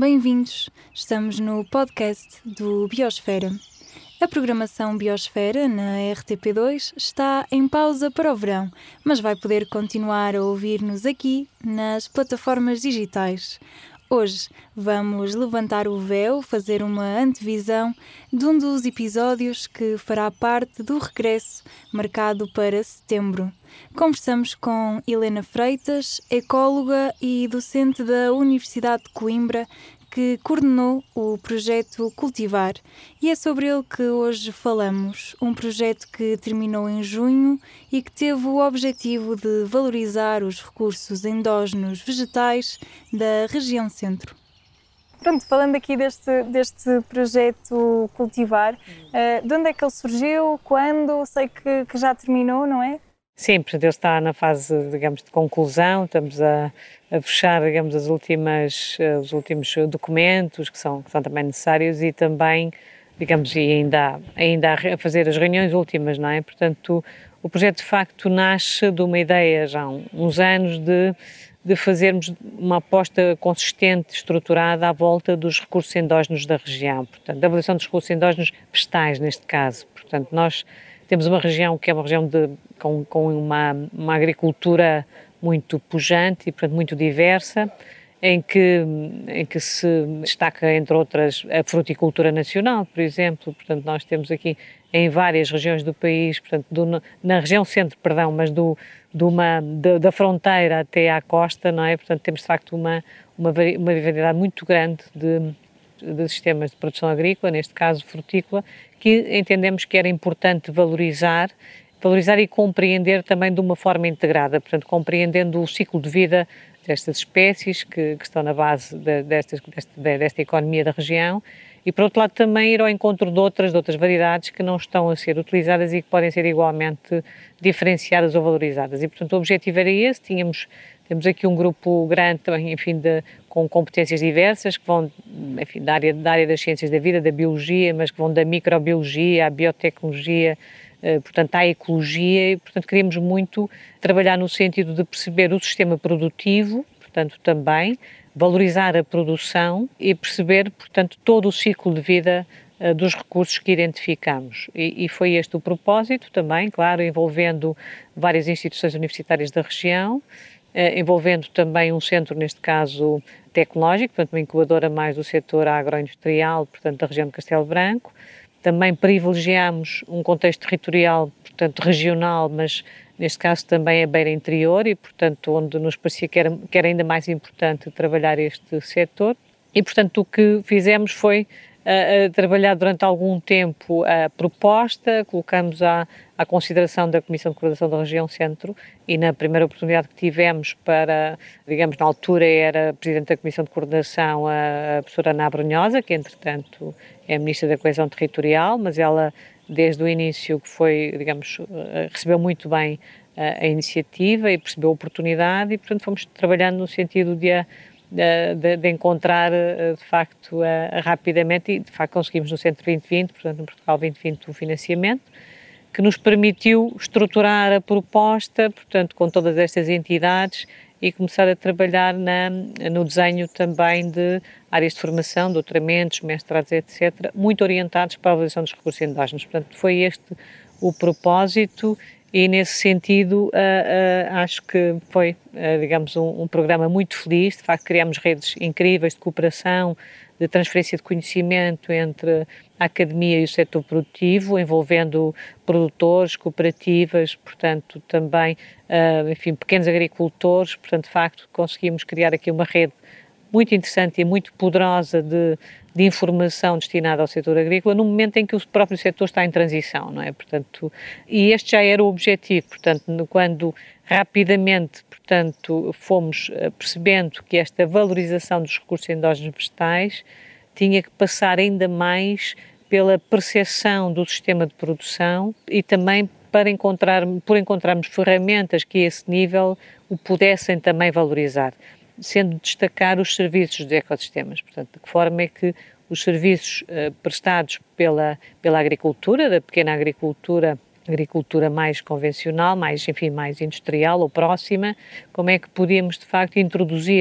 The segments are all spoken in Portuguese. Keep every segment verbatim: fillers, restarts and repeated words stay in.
bem-vindos. Estamos no podcast do Biosfera. A programação Biosfera na R T P dois está em pausa para o verão, mas vai poder continuar a ouvir-nos aqui nas plataformas digitais. Hoje vamos levantar o véu, fazer uma antevisão de um dos episódios que fará parte do regresso marcado para setembro. Conversamos com Helena Freitas, ecóloga e docente da Universidade de Coimbra, que coordenou o projeto Cultivar, e é sobre ele que hoje falamos, um projeto que terminou em junho e que teve o objetivo de valorizar os recursos endógenos vegetais da região centro. Pronto, falando aqui deste, deste projeto Cultivar, uh, de onde é que ele surgiu, quando? Sei que, que já terminou, não é? Sim, portanto, ele está na fase, digamos, de conclusão, estamos a, a fechar, digamos, as últimas, os últimos documentos que são, que são também necessários e também, digamos, e ainda, ainda a fazer as reuniões últimas, não é? Portanto, o projeto de facto nasce de uma ideia já há uns anos de, de fazermos uma aposta consistente, estruturada à volta dos recursos endógenos da região, portanto, da avaliação dos recursos endógenos vegetais, neste caso. Portanto, nós temos uma região que é uma região de, com, com uma, uma agricultura muito pujante e, portanto, muito diversa, em que, em que se destaca, entre outras, a fruticultura nacional, por exemplo. Portanto, nós temos aqui em várias regiões do país, portanto, do, na região centro, perdão, mas do, de uma, de, da fronteira até à costa, não é? Portanto, temos, de facto, uma, uma, uma variedade muito grande de, de sistemas de produção agrícola, neste caso frutícola, que entendemos que era importante valorizar, valorizar e compreender também de uma forma integrada, portanto, compreendendo o ciclo de vida destas espécies que, que estão na base de, destas, desta, desta economia da região e, por outro lado, também ir ao encontro de outras, de outras variedades que não estão a ser utilizadas e que podem ser igualmente diferenciadas ou valorizadas. E, portanto, o objetivo era esse, tínhamos, temos aqui um grupo grande também, enfim, de, com competências diversas, que vão, enfim, da área, da área das ciências da vida, da biologia, mas que vão da microbiologia à biotecnologia, portanto, à ecologia, e, portanto, queríamos muito trabalhar no sentido de perceber o sistema produtivo, portanto, também, valorizar a produção e perceber, portanto, todo o ciclo de vida uh, dos recursos que identificamos. E, e foi este o propósito também, claro, envolvendo várias instituições universitárias da região, uh, envolvendo também um centro, neste caso, tecnológico, portanto, uma incubadora mais do setor agroindustrial, portanto, da região de Castelo Branco. Também privilegiamos um contexto territorial, portanto, regional, mas neste caso também a beira interior e, portanto, onde nos parecia que era, que era ainda mais importante trabalhar este setor. E, portanto, o que fizemos foi uh, uh, trabalhar durante algum tempo a proposta, colocamos à, à consideração da Comissão de Coordenação da Região Centro e na primeira oportunidade que tivemos para, digamos, na altura era Presidente da Comissão de Coordenação a, a professora Ana Abrunhosa, que entretanto é Ministra da Coesão Territorial, mas ela desde o início que foi, digamos, recebeu muito bem a, a iniciativa e percebeu a oportunidade e, portanto, fomos trabalhando no sentido de, a, de, de encontrar, de facto, a, a rapidamente e, de facto, conseguimos no Centro vinte vinte, portanto, no Portugal vinte vinte, o financiamento, que nos permitiu estruturar a proposta, portanto, com todas estas entidades e começar a trabalhar na, no desenho também de áreas de formação, doutoramentos, mestrados, etcétera, muito orientados para a avaliação dos recursos endógenos. Portanto, foi este o propósito e, nesse sentido, uh, uh, acho que foi, uh, digamos, um, um programa muito feliz. De facto, criámos redes incríveis de cooperação, de transferência de conhecimento entre a academia e o setor produtivo, envolvendo produtores, cooperativas, portanto, também, uh, enfim, pequenos agricultores. Portanto, de facto, conseguimos criar aqui uma rede muito interessante e muito poderosa de, de informação destinada ao setor agrícola, no momento em que o próprio setor está em transição, não é? Portanto, e este já era o objetivo, portanto, quando rapidamente, portanto, fomos percebendo que esta valorização dos recursos endógenos vegetais tinha que passar ainda mais pela percepção do sistema de produção e também para encontrar, por encontrarmos ferramentas que a esse nível o pudessem também valorizar, sendo destacar os serviços dos ecossistemas. Portanto, de que forma é que os serviços uh, prestados pela, pela agricultura, da pequena agricultura, agricultura mais convencional, mais, enfim, mais industrial ou próxima, como é que podíamos, de facto, introduzir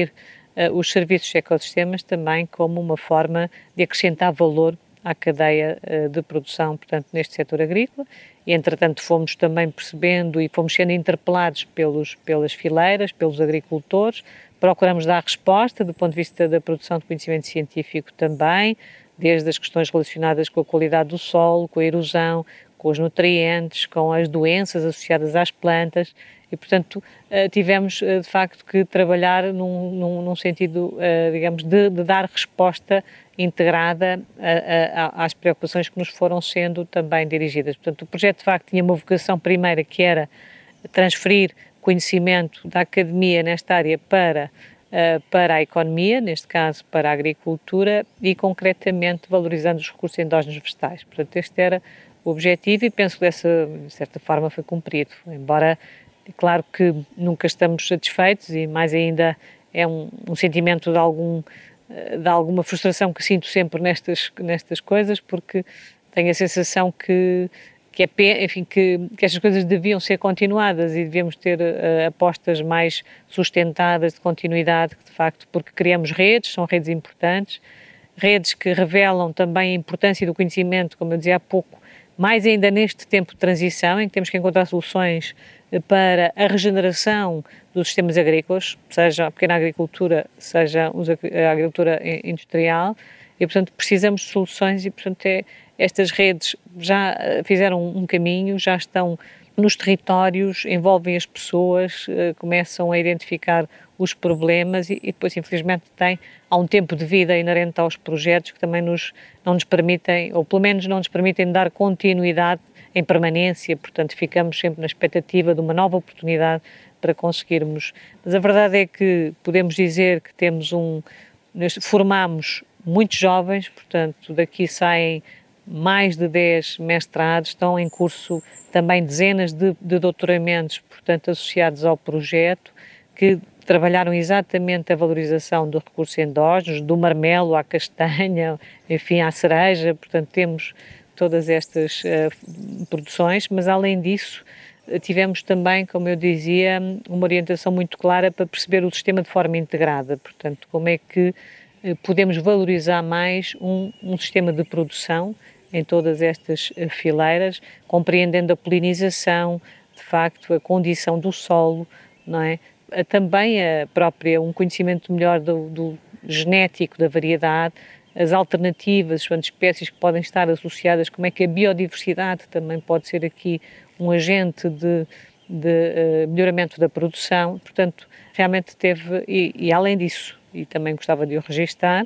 uh, os serviços ecossistemas também como uma forma de acrescentar valor à cadeia uh, de produção, portanto, neste setor agrícola. E, entretanto, fomos também percebendo e fomos sendo interpelados pelos, pelas fileiras, pelos agricultores. Procuramos dar resposta do ponto de vista da produção de conhecimento científico também, desde as questões relacionadas com a qualidade do solo, com a erosão, com os nutrientes, com as doenças associadas às plantas e, portanto, tivemos de facto que trabalhar num, num, num sentido, digamos, de, de dar resposta integrada a, a, às preocupações que nos foram sendo também dirigidas. Portanto, o projeto de facto tinha uma vocação primeira que era transferir conhecimento da academia nesta área para para a economia, neste caso para a agricultura e concretamente valorizando os recursos endógenos vegetais. Portanto, este era o objetivo e penso que dessa, de certa forma foi cumprido, embora, é claro que nunca estamos satisfeitos e mais ainda é um, um sentimento de, algum, de alguma frustração que sinto sempre nestas, nestas coisas, porque tenho a sensação que que, é, enfim, que, que estas coisas deviam ser continuadas e devíamos ter uh, apostas mais sustentadas de continuidade, de facto, porque criamos redes, são redes importantes, redes que revelam também a importância do conhecimento, como eu dizia há pouco, mais ainda neste tempo de transição, em que temos que encontrar soluções para a regeneração dos sistemas agrícolas, seja a pequena agricultura, seja a agricultura industrial, e, portanto, precisamos de soluções e, portanto, é, estas redes já fizeram um caminho, já estão nos territórios, envolvem as pessoas, começam a identificar os problemas e, e depois, infelizmente, tem, há um tempo de vida inerente aos projetos que também nos, não nos permitem, ou pelo menos não nos permitem dar continuidade em permanência, portanto, ficamos sempre na expectativa de uma nova oportunidade para conseguirmos. Mas a verdade é que podemos dizer que temos um, formamos muitos jovens, portanto, daqui saem mais de dez mestrados, estão em curso também dezenas de, de doutoramentos, portanto, associados ao projeto, que trabalharam exatamente a valorização do recurso endógenos, do marmelo à castanha, enfim, à cereja, portanto, temos todas estas uh, produções, mas além disso, tivemos também, como eu dizia, uma orientação muito clara para perceber o sistema de forma integrada, portanto, como é que podemos valorizar mais um, um sistema de produção em todas estas fileiras, compreendendo a polinização, de facto, a condição do solo, não é? Também a própria, um conhecimento melhor do, do genético da variedade, as alternativas, as espécies que podem estar associadas, como é que a biodiversidade também pode ser aqui um agente de, de uh, melhoramento da produção, portanto, realmente teve, e, e além disso, e também gostava de o registar,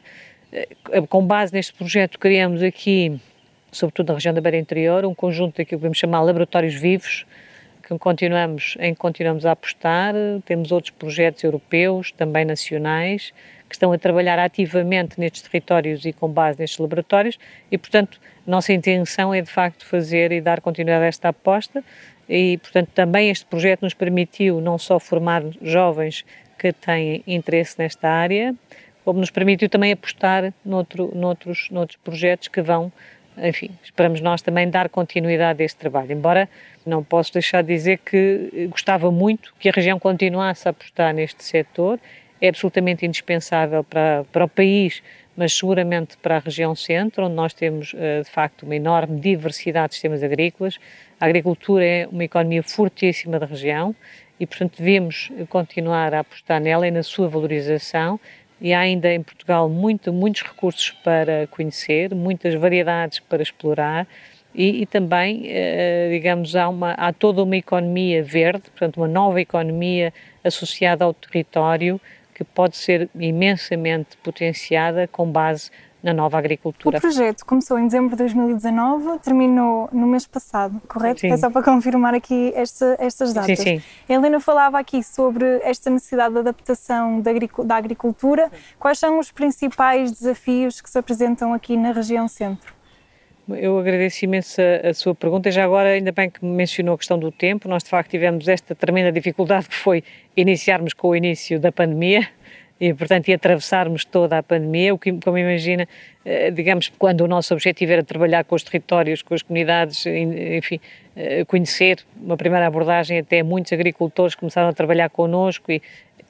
com base neste projeto criamos aqui, sobretudo na região da Beira Interior, um conjunto daquilo que podemos chamar laboratórios vivos, que continuamos, em que continuamos a apostar, temos outros projetos europeus, também nacionais, que estão a trabalhar ativamente nestes territórios e com base nestes laboratórios e, portanto, nossa intenção é de facto fazer e dar continuidade a esta aposta e, portanto, também este projeto nos permitiu não só formar jovens que têm interesse nesta área, como nos permitiu também apostar noutro, noutros, noutros projetos que vão, enfim, esperamos nós também dar continuidade a este trabalho, embora não posso deixar de dizer que gostava muito que a região continuasse a apostar neste setor, é absolutamente indispensável para, para o país, mas seguramente para a região centro, onde nós temos, de facto, uma enorme diversidade de sistemas agrícolas. A agricultura é uma economia fortíssima da região e, portanto, devemos continuar a apostar nela e na sua valorização. E há ainda em Portugal muito, muitos recursos para conhecer, muitas variedades para explorar e, e também, eh, digamos, há, uma, há toda uma economia verde, portanto, uma nova economia associada ao território que pode ser imensamente potenciada com base na nova agricultura. O projeto começou em dezembro de dois mil e dezanove, terminou no mês passado, correto? Sim. É só para confirmar aqui esta, estas datas. Sim, sim. A Helena falava aqui sobre esta necessidade de adaptação da, da agricultura. Quais são os principais desafios que se apresentam aqui na região centro? Eu agradeço imenso a, a sua pergunta. Já agora, ainda bem que mencionou a questão do tempo. Nós, de facto, tivemos esta tremenda dificuldade que foi iniciarmos com o início da pandemia e, portanto, e atravessarmos toda a pandemia, o que, como imagina, digamos, quando o nosso objetivo era trabalhar com os territórios, com as comunidades, enfim, conhecer uma primeira abordagem, até muitos agricultores começaram a trabalhar connosco e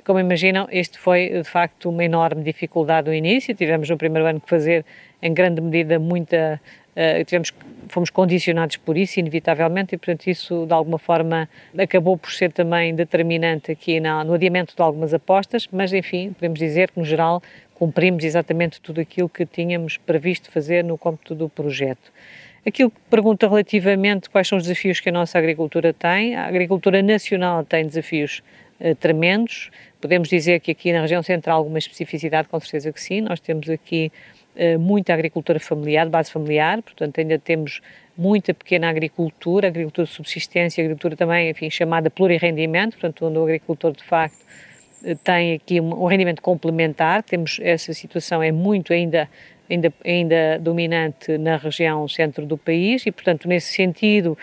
como imaginam, isto foi de facto uma enorme dificuldade no início, tivemos no primeiro ano que fazer em grande medida muita, uh, tivemos, fomos condicionados por isso inevitavelmente e portanto isso de alguma forma acabou por ser também determinante aqui na, no adiamento de algumas apostas, mas enfim, podemos dizer que no geral cumprimos exatamente tudo aquilo que tínhamos previsto fazer no cômputo do projeto. Aquilo que pergunta relativamente quais são os desafios que a nossa agricultura tem, a agricultura nacional tem desafios uh, tremendos, podemos dizer que aqui na região central alguma especificidade, com certeza que sim, nós temos aqui uh, muita agricultura familiar, de base familiar, portanto ainda temos muita pequena agricultura, agricultura de subsistência, agricultura também, enfim, chamada plurirrendimento, portanto onde o agricultor de facto tem aqui um, um rendimento complementar, temos essa situação é muito ainda Ainda, ainda dominante na região centro do país e, portanto, nesse sentido,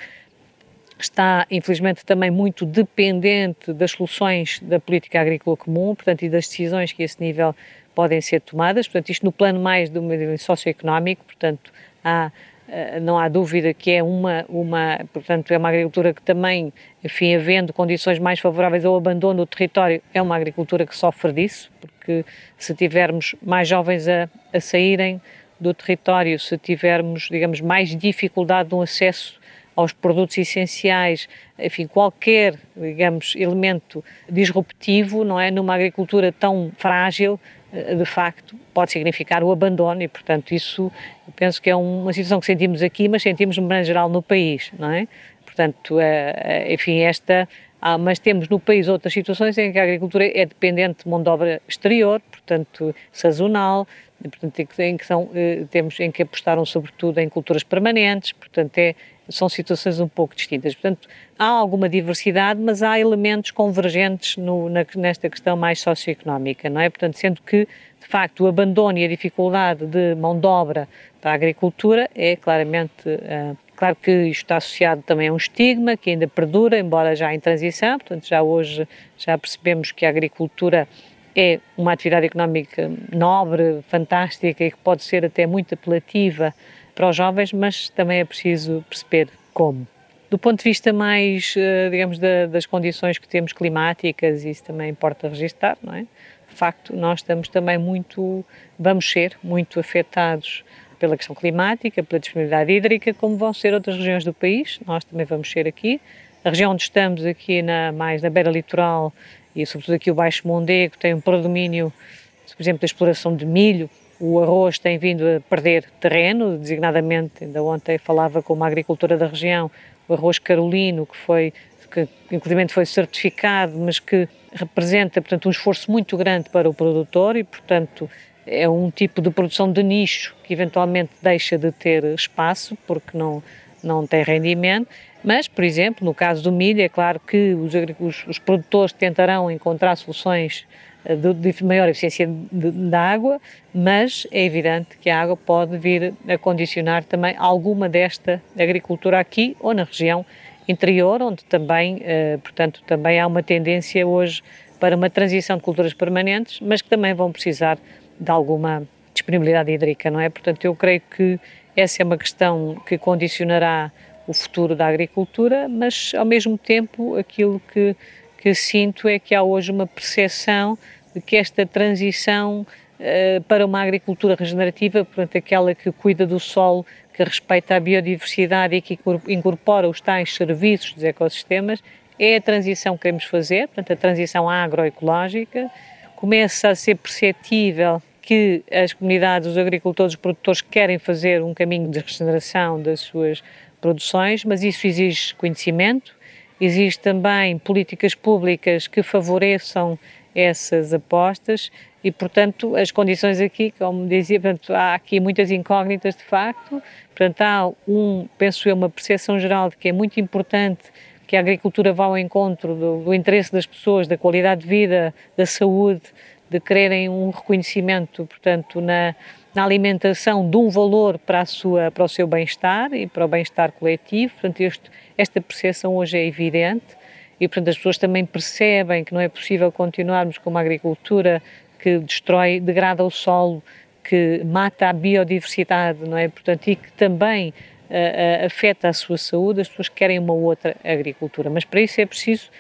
está, infelizmente, também muito dependente das soluções da política agrícola comum, portanto, e das decisões que a esse nível podem ser tomadas. Portanto, isto no plano mais do socioeconómico, portanto, há, não há dúvida que é uma, uma, portanto, é uma agricultura que também, enfim, havendo condições mais favoráveis ao abandono do território, é uma agricultura que sofre disso, porque se tivermos mais jovens a, a saírem do território, se tivermos, digamos, mais dificuldade no acesso aos produtos essenciais, enfim, qualquer, digamos, elemento disruptivo, não é, numa agricultura tão frágil, de facto, pode significar o abandono e, portanto, isso eu penso que é uma situação que sentimos aqui, mas sentimos de maneira geral no país, não é? Portanto, enfim, esta... Ah, mas temos no país outras situações em que a agricultura é dependente de mão de obra exterior, portanto, sazonal, portanto, em que são, temos em que apostaram sobretudo em culturas permanentes, portanto, é, são situações um pouco distintas. Portanto, há alguma diversidade, mas há elementos convergentes no, na, nesta questão mais socioeconómica, não é? Portanto, sendo que, de facto, o abandono e a dificuldade de mão de obra para a agricultura é claramente... Uh, Claro que isto está associado também a um estigma que ainda perdura, embora já em transição, portanto já hoje já percebemos que a agricultura é uma atividade económica nobre, fantástica e que pode ser até muito apelativa para os jovens, mas também é preciso perceber como. Do ponto de vista mais, digamos, das condições que temos climáticas, isso também importa registar, não é? De facto, nós estamos também muito, vamos ser muito afetados pela questão climática, pela disponibilidade hídrica, como vão ser outras regiões do país, nós também vamos ser aqui. A região onde estamos, aqui na, mais na beira litoral, e sobretudo aqui o Baixo Mondego, tem um predomínio, por exemplo, da exploração de milho, o arroz tem vindo a perder terreno, designadamente, ainda ontem falava com uma agricultora da região, o arroz carolino, que foi, que inclusive foi certificado, mas que representa, portanto, um esforço muito grande para o produtor e, portanto, é um tipo de produção de nicho que eventualmente deixa de ter espaço porque não, não tem rendimento, mas, por exemplo, no caso do milho, é claro que os, os, os produtores tentarão encontrar soluções de, de maior eficiência da água, mas é evidente que a água pode vir a condicionar também alguma desta agricultura aqui ou na região interior, onde também, eh, portanto, também há uma tendência hoje para uma transição de culturas permanentes, mas que também vão precisar de alguma disponibilidade hídrica, não é? Portanto, eu creio que essa é uma questão que condicionará o futuro da agricultura, mas ao mesmo tempo aquilo que, que sinto é que há hoje uma percepção de que esta transição uh, para uma agricultura regenerativa, portanto aquela que cuida do solo, que respeita a biodiversidade e que incorpora os tais serviços dos ecossistemas, é a transição que queremos fazer, portanto a transição agroecológica. Começa a ser perceptível que as comunidades, os agricultores, os produtores querem fazer um caminho de regeneração das suas produções, mas isso exige conhecimento, exige também políticas públicas que favoreçam essas apostas e, portanto, as condições aqui, como dizia, portanto, há aqui muitas incógnitas de facto, portanto, há um, penso eu, uma percepção geral de que é muito importante que a agricultura vá ao encontro do, do interesse das pessoas, da qualidade de vida, da saúde, de quererem um reconhecimento, portanto, na, na alimentação de um valor para, a sua, para o seu bem-estar e para o bem-estar coletivo. Portanto, este, esta percepção hoje é evidente e, portanto, as pessoas também percebem que não é possível continuarmos com uma agricultura que destrói, degrada o solo, que mata a biodiversidade, não é? Portanto, e que também uh, uh, afeta a sua saúde. As pessoas querem uma outra agricultura, mas para isso é preciso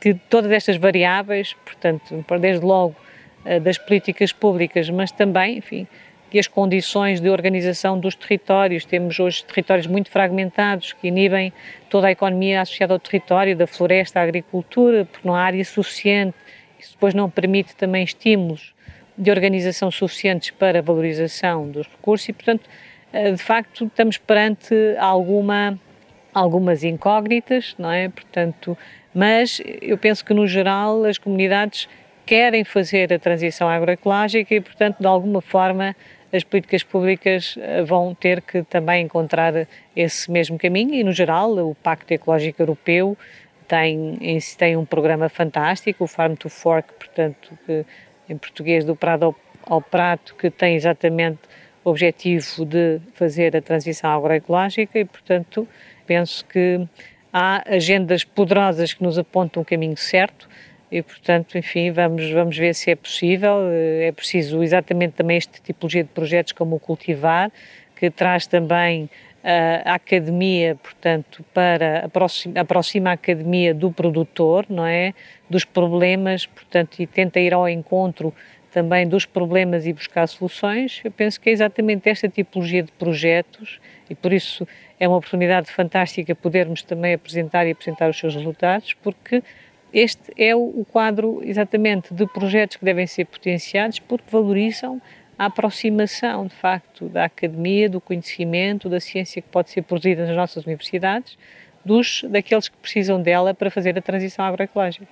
que todas estas variáveis, portanto, desde logo das políticas públicas, mas também, enfim, que as condições de organização dos territórios, temos hoje territórios muito fragmentados que inibem toda a economia associada ao território, da floresta à agricultura, porque não há área suficiente, isso depois não permite também estímulos de organização suficientes para a valorização dos recursos e, portanto, de facto, estamos perante alguma, algumas incógnitas, não é? Portanto, mas eu penso que, no geral, as comunidades querem fazer a transição agroecológica e, portanto, de alguma forma, as políticas públicas vão ter que também encontrar esse mesmo caminho e, no geral, o Pacto Ecológico Europeu tem, tem um programa fantástico, o Farm to Fork, portanto, que, em português, do prado ao, ao prato, que tem exatamente o objetivo de fazer a transição agroecológica e, portanto, penso que há agendas poderosas que nos apontam o caminho certo e, portanto, enfim, vamos, vamos ver se é possível. É preciso exatamente também esta tipologia de projetos como o Cultivar, que traz também uh, a academia, portanto, para aproxima, aproxima a academia do produtor, não é? Dos problemas, portanto, e tenta ir ao encontro também dos problemas e buscar soluções. Eu penso que é exatamente esta tipologia de projetos e por isso é uma oportunidade fantástica podermos também apresentar e apresentar os seus resultados, porque este é o quadro exatamente de projetos que devem ser potenciados porque valorizam a aproximação, de facto, da academia, do conhecimento, da ciência que pode ser produzida nas nossas universidades, dos, daqueles que precisam dela para fazer a transição agroecológica.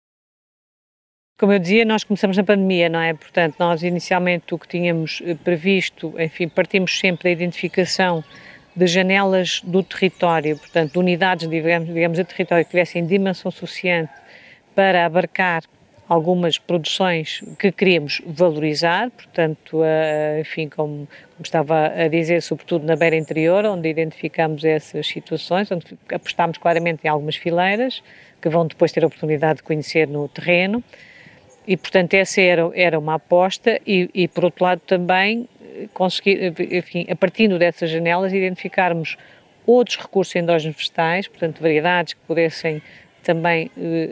Como eu dizia, nós começamos na pandemia, não é? Portanto, nós inicialmente o que tínhamos previsto, enfim, partimos sempre da identificação de janelas do território, portanto, de unidades, digamos, digamos, de território que tivessem dimensão suficiente para abarcar algumas produções que queríamos valorizar, portanto, enfim, como, como estava a dizer, sobretudo na beira interior, onde identificamos essas situações, onde apostámos claramente em algumas fileiras, que vão depois ter a oportunidade de conhecer no terreno, e, portanto, essa era, era uma aposta, e, e, por outro lado, também conseguir, enfim, a partir dessas janelas, identificarmos outros recursos endógenos vegetais, portanto, variedades que pudessem também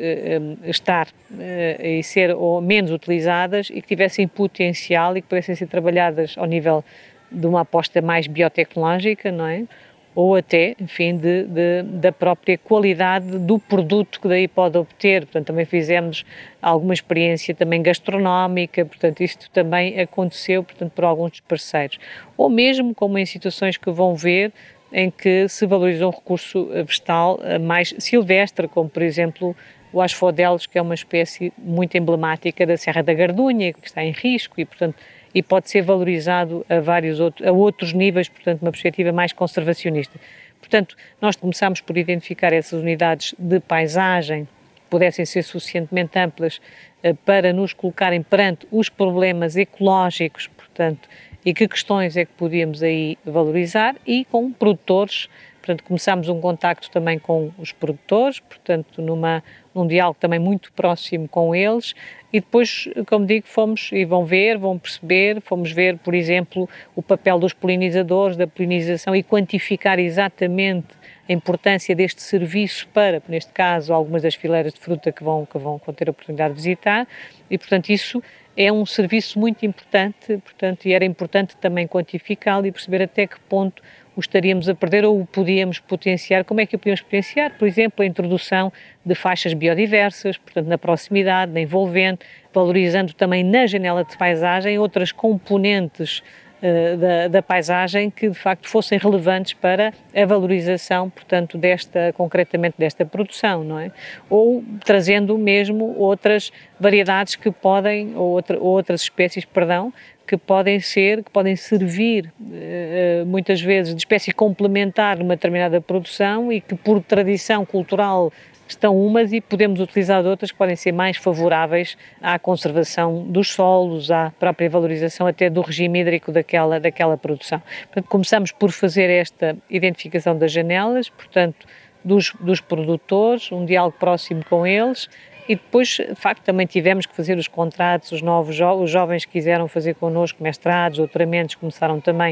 uh, uh, estar uh, e ser ou menos utilizadas e que tivessem potencial e que pudessem ser trabalhadas ao nível de uma aposta mais biotecnológica, não é? Ou até, enfim, de, de, da própria qualidade do produto que daí pode obter. Portanto, também fizemos alguma experiência também gastronómica, portanto, isto também aconteceu, portanto, por alguns dos parceiros. Ou mesmo, como em situações que vão ver, em que se valoriza um recurso vegetal mais silvestre, como, por exemplo, o asfodelos, que é uma espécie muito emblemática da Serra da Gardunha, que está em risco e, portanto, e pode ser valorizado a vários outros, a outros níveis, portanto, uma perspectiva mais conservacionista. Portanto, nós começámos por identificar essas unidades de paisagem que pudessem ser suficientemente amplas uh, para nos colocarem perante os problemas ecológicos, portanto, e que questões é que podíamos aí valorizar e com produtores. Portanto, começámos um contacto também com os produtores, portanto, numa, num diálogo também muito próximo com eles e depois, como digo, fomos e vão ver, vão perceber, fomos ver, por exemplo, o papel dos polinizadores, da polinização e quantificar exatamente a importância deste serviço para, neste caso, algumas das fileiras de fruta que vão, que vão, que vão ter a oportunidade de visitar e, portanto, isso é um serviço muito importante, portanto, e era importante também quantificá-lo e perceber até que ponto o estaríamos a perder ou o podíamos potenciar. Como é que o podíamos potenciar? Por exemplo, a introdução de faixas biodiversas, portanto, na proximidade, na envolvente, valorizando também na janela de paisagem outras componentes uh, da, da paisagem que, de facto, fossem relevantes para a valorização, portanto, desta, concretamente desta produção, não é? Ou trazendo mesmo outras variedades que podem, ou outra, outras espécies, perdão, que podem ser, que podem servir uh, muitas vezes de espécie complementar numa determinada produção e que por tradição cultural estão umas e podemos utilizar outras que podem ser mais favoráveis à conservação dos solos, à própria valorização até do regime hídrico daquela, daquela produção. Portanto, começamos por fazer esta identificação das janelas, portanto, dos, dos produtores, um diálogo próximo com eles. E depois, de facto, também tivemos que fazer os contratos, os novos jo- os jovens que quiseram fazer connosco mestrados, doutoramentos, começaram também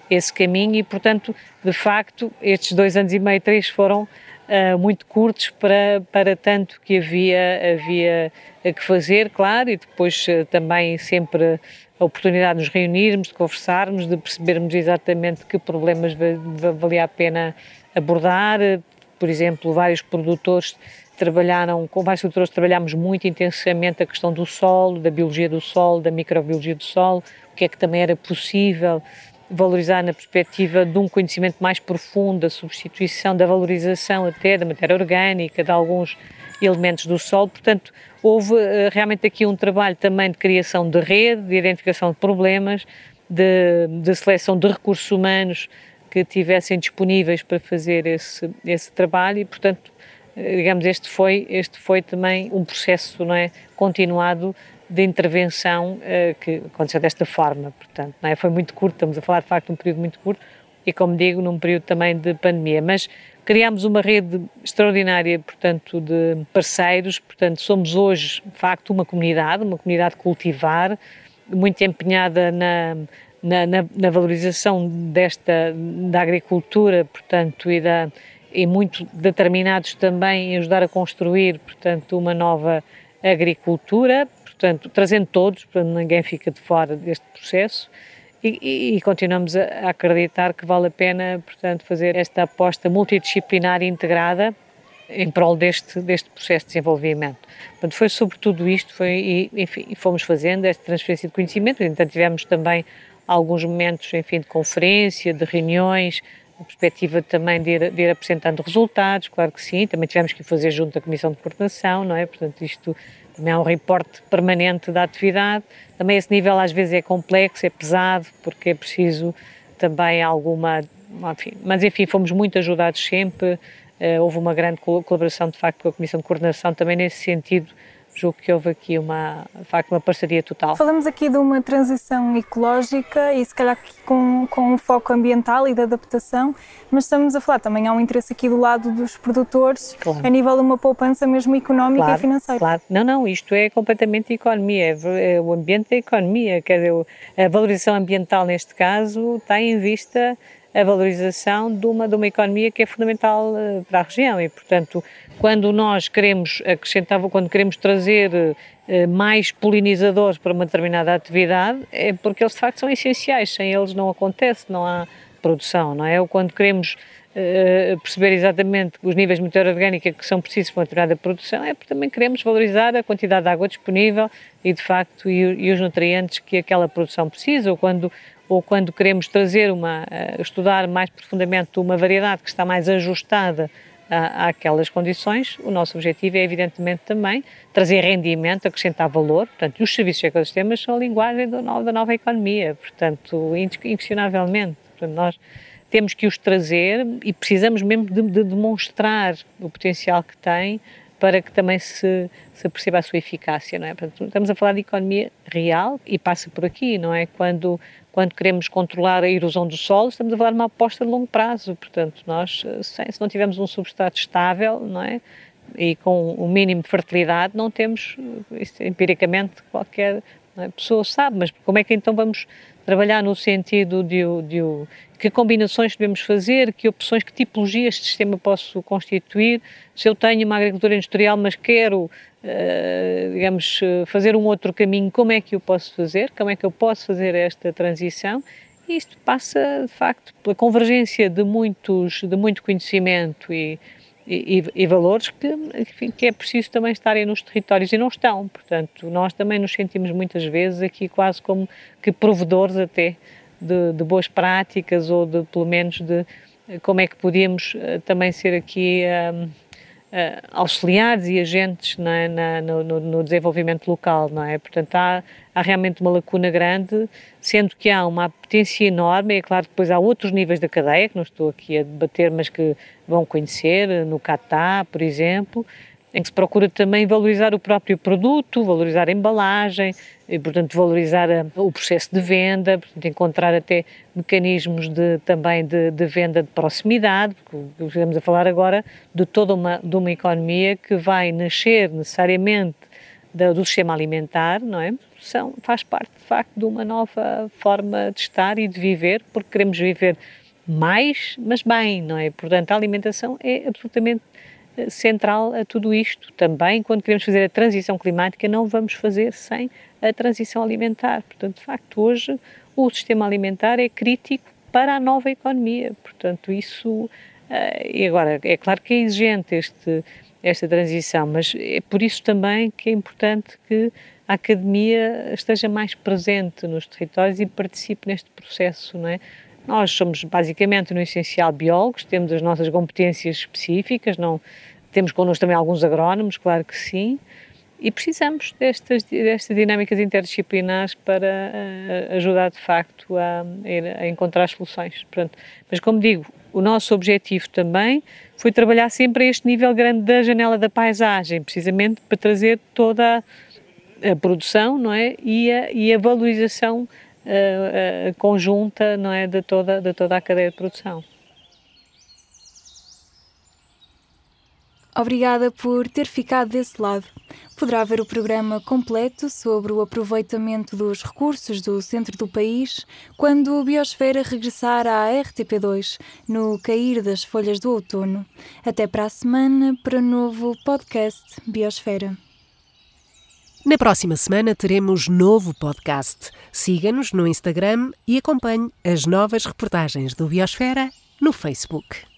esse caminho e, portanto, de facto, estes dois anos e meio, três foram uh, muito curtos para, para tanto que havia, havia que fazer, claro, e depois uh, também sempre a oportunidade de nos reunirmos, de conversarmos, de percebermos exatamente que problemas valia a pena abordar. Por exemplo, vários produtores trabalharam, com vários produtores trabalhámos muito intensamente a questão do solo, da biologia do solo, da microbiologia do solo, o que é que também era possível valorizar na perspectiva de um conhecimento mais profundo, da substituição, da valorização até da matéria orgânica, de alguns elementos do solo. Portanto, houve realmente aqui um trabalho também de criação de rede, de identificação de problemas, de, de seleção de recursos humanos que tivessem disponíveis para fazer esse, esse trabalho e, portanto, digamos, este foi, este foi também um processo, não é, continuado de intervenção uh, que aconteceu desta forma, portanto, não é? Foi muito curto, estamos a falar de facto de um período muito curto e, como digo, num período também de pandemia, mas criámos uma rede extraordinária, portanto, de parceiros, portanto, somos hoje, de facto, uma comunidade, uma comunidade cultivar, muito empenhada na, na, na, na valorização desta, da agricultura, portanto, e, da, e muito determinados também em ajudar a construir, portanto, uma nova agricultura, portanto, trazendo todos, para ninguém fica de fora deste processo e, e, e continuamos a, a acreditar que vale a pena, portanto, fazer esta aposta multidisciplinar e integrada em prol deste, deste processo de desenvolvimento. Portanto, foi sobre tudo isto, foi, e, enfim, fomos fazendo esta transferência de conhecimento, então tivemos também alguns momentos, enfim, de conferência, de reuniões, a perspectiva também de ir, de ir apresentando resultados, claro que sim, também tivemos que fazer junto à Comissão de Coordenação, não é? Portanto, isto também é um reporte permanente da atividade, também esse nível às vezes é complexo, é pesado, porque é preciso também alguma, enfim, mas enfim, fomos muito ajudados sempre, uh, houve uma grande colaboração de facto com a Comissão de Coordenação também nesse sentido. Julgo que houve aqui uma, de facto, uma parceria total. Falamos aqui de uma transição ecológica e se calhar com, com um foco ambiental e de adaptação, mas estamos a falar também, há um interesse aqui do lado dos produtores, claro, a nível de uma poupança mesmo económica, claro, e financeira. Claro, não, não, isto é completamente economia, é, é, o ambiente é economia, quer dizer, a valorização ambiental neste caso está em vista a valorização de uma, de uma economia que é fundamental uh, para a região e, portanto, quando nós queremos acrescentar, quando queremos trazer uh, mais polinizadores para uma determinada atividade, é porque eles de facto são essenciais, sem eles não acontece, não há produção, não é? Ou quando queremos uh, perceber exatamente os níveis de matéria orgânica que são precisos para uma determinada produção, é porque também queremos valorizar a quantidade de água disponível e de facto e, e os nutrientes que aquela produção precisa, ou quando ou quando queremos trazer uma, estudar mais profundamente uma variedade que está mais ajustada à, àquelas condições, o nosso objetivo é evidentemente também trazer rendimento, acrescentar valor, portanto, e os serviços de ecossistemas são a linguagem do, da nova economia, portanto, inquestionavelmente, portanto, nós temos que os trazer e precisamos mesmo de, de demonstrar o potencial que têm para que também se, se perceba a sua eficácia, não é? Portanto, estamos a falar de economia real e passa por aqui, não é? Quando Quando queremos controlar a erosão do solo, estamos a falar de uma aposta de longo prazo. Portanto, nós, se não tivermos um substrato estável, não é? E com o mínimo de fertilidade, não temos, isso, empiricamente, qualquer não é? pessoa sabe, mas como é que então vamos trabalhar no sentido de, de, de que combinações devemos fazer, que opções, que tipologias de sistema posso constituir, se eu tenho uma agricultura industrial, mas quero Uh, digamos, fazer um outro caminho, como é que eu posso fazer, como é que eu posso fazer esta transição, e isto passa, de facto, pela convergência de, muitos, de muito conhecimento e, e, e valores que, enfim, que é preciso também estarem nos territórios e não estão, portanto, nós também nos sentimos muitas vezes aqui quase como que provedores até de, de boas práticas ou de, pelo menos, de como é que podíamos uh, também ser aqui um, Uh, auxiliares e agentes não é, na, no, no desenvolvimento local, não é? Portanto, há, há realmente uma lacuna grande, sendo que há uma potência enorme, e é claro que depois há outros níveis da cadeia, que não estou aqui a debater, mas que vão conhecer, no Catá, por exemplo, em que se procura também valorizar o próprio produto, valorizar a embalagem, e, portanto, valorizar a, o processo de venda, portanto, encontrar até mecanismos de, também de, de venda de proximidade, porque estamos a falar agora de toda uma, de uma economia que vai nascer necessariamente do sistema alimentar, não é? São, faz parte, de facto, de uma nova forma de estar e de viver, porque queremos viver mais, mas bem, não é? Portanto, a alimentação é absolutamente central a tudo isto. Também, quando queremos fazer a transição climática, não vamos fazer sem a transição alimentar. Portanto, de facto, hoje o sistema alimentar é crítico para a nova economia. Portanto, isso... E agora, é claro que é exigente este... esta transição, mas é por isso também que é importante que a academia esteja mais presente nos territórios e participe neste processo, não é? Nós somos basicamente, no essencial, biólogos, temos as nossas competências específicas, não, temos connosco também alguns agrónomos, claro que sim, e precisamos destas, destas dinâmicas interdisciplinares para uh, ajudar, de facto, a, a encontrar soluções. Pronto. Mas, como digo, o nosso objetivo também foi trabalhar sempre a este nível grande da janela da paisagem, precisamente para trazer toda a, a produção, não é? E a, e a valorização uh, uh, conjunta, não é? de, toda, de toda a cadeia de produção. Obrigada por ter ficado desse lado. Poderá ver o programa completo sobre o aproveitamento dos recursos do centro do país quando o Biosfera regressar à R T P dois, no cair das folhas do outono. Até para a semana para o novo podcast Biosfera. Na próxima semana teremos novo podcast. Siga-nos no Instagram e acompanhe as novas reportagens do Biosfera no Facebook.